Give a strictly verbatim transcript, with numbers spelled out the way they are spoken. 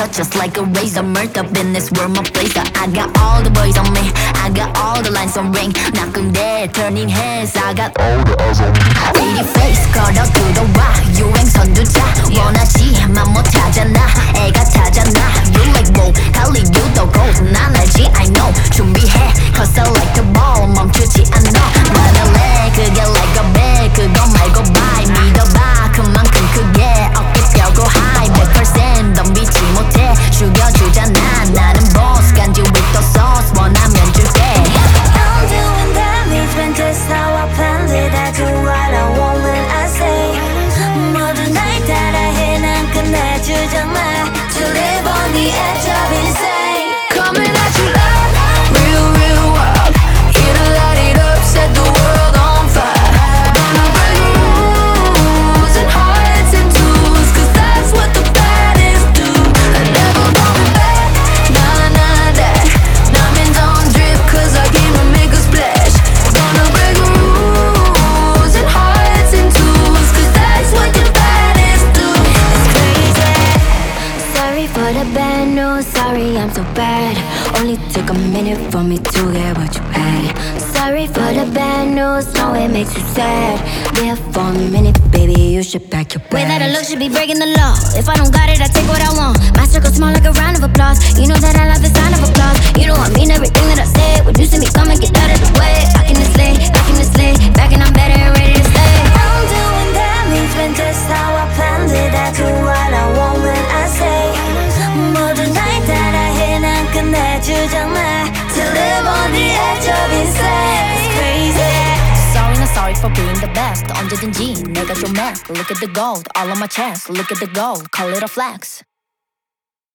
cut just like a razor. Murked up in this world, my place. I got all the boys on me, I got all the lines on ring. 나쁜데 turning heads, I got all the eyes on me. Pretty face 걸어 들어와 유행선 두자. 원하지만 못하잖아 애가 타잖아. You like whoa 달리 유도 gold 난 알지 I know. 준비해 cause I like the ball 멈추지 않아. 나는 래 그게 like a bag 그거 말고 bye 믿어봐 그만큼 크게 어깨 펴고 high 백 퍼센트 덤비지 못해 죽여주잖아 나는 boss 간지 with the sauce 원하면 줄게. I'm doing damage when that's how I planned it. I do what I want when I say 모두 날 따라해 난 끝내주잖아. To live on the edge of insane. Coming at you like real real wild. Here to light it up, set the world on fire. Gonna break rules and hearts and tools, cause that's what the baddest do. I never going back, nah nah that. Diamonds don't drip cause I came to make a splash. Gonna break rules and hearts and tools, cause that's what the baddest do. It's crazy. Sorry for the bad news, sorry I'm so bad. Only took a minute for me to get what you had. Sorry for the bad news, know it makes you sad. There for a minute, baby, you should pack your bags. Way that I look should be breaking the law. If I don't got it, I take what I want. My circle small like a round of applause. You know that I love the sound of applause. You know I mean everything that I say. When you see me coming, get out of the way. I can this lay, I can this lay. Back and I'm better and ready to stay. I'm doing damage when just how I planned it. I do what I want when I say 모두 날 따라해 난 끝내주잖아. To live on the edge of insane. It's crazy. Sorry not sorry for being the best. 언제든지 내가 좀 mad. Look at the gold all on my chest. Look at the gold, call it a flex.